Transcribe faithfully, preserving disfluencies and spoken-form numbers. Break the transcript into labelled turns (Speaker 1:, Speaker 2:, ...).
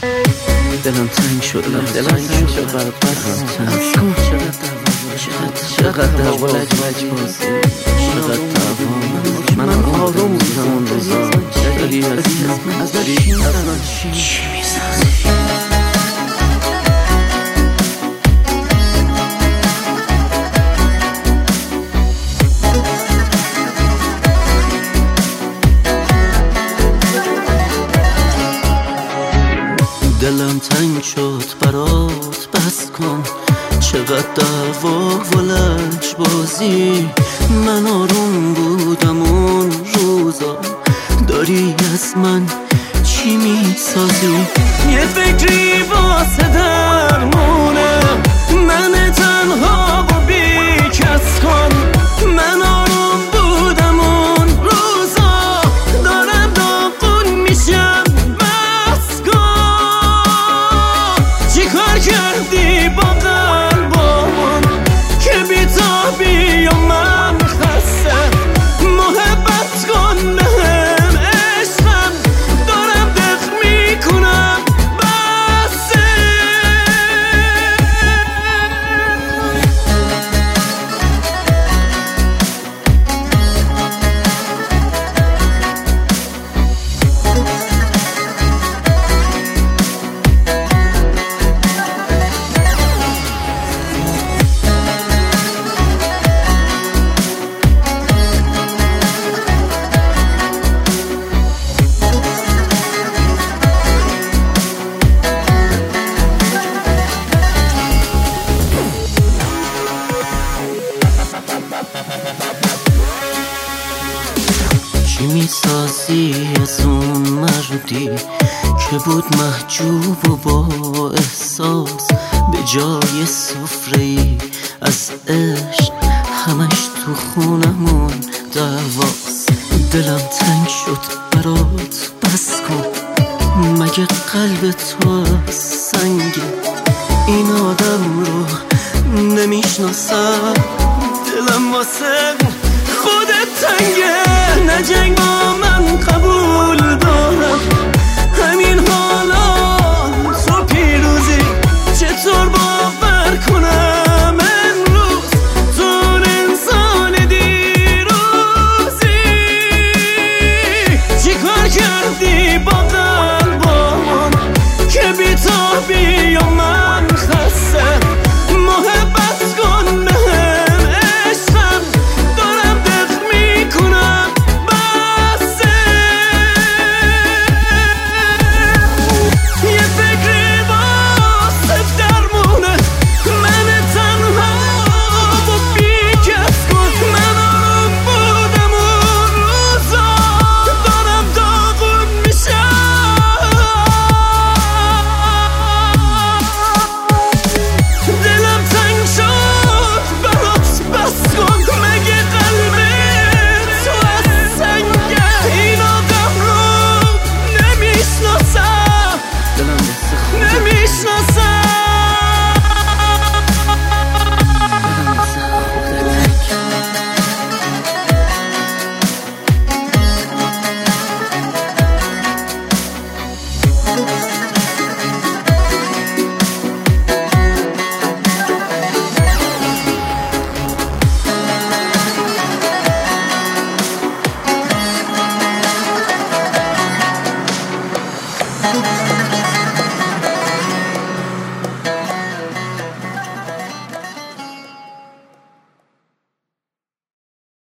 Speaker 1: دلم تنگ شد دلم تنگ شد برات بس کن چقدر دعوا لج بازی چقدر دعوا من آروم بودم اون روزا داری از داری چی میسازی دلم تنگ شد برات بس کن چقدر دعوا و لج بازی من آروم بودم اون روزا داری از من چی میسازی یه فکری واسه درمونم من تنها و بی کس کن من آروم بودم اون روزا دارم داغون میشم بس کن چی کار کردی با قلبمون که بی تو بی و من خسته محبت کن بهم عشقم دارم دق میکنم بسه چی میسازی از اون مردی که بود محجوب و با احساس به جای سفره‌ای از عشق همش تو خونمون دعواست دلم تنگ شد برات بس کن مگه قلب تو سنگه این آدم رو نمیشناسم دلم واسه خودت تنگه نه جنگ با من قبول دارم همین حالا تو پیروزی چطور باور کنم امروز تو انسان دیروزی چی کار کردی با قلبمون که بی تو بی و من خسته محبت کن بهم عشقم دارم دق میکنم بسه یه فکری واسه درمونه من تنها و بی کس کن من آروم بودم اون روزا دارم داغون میشم دلم تنگ شد برات بس کن مگه قلب تو از سنگه این آدم رو نمیشناسم دلم دست خودت
Speaker 2: نمیشناسم
Speaker 1: دلم دست خودت
Speaker 2: Thank you.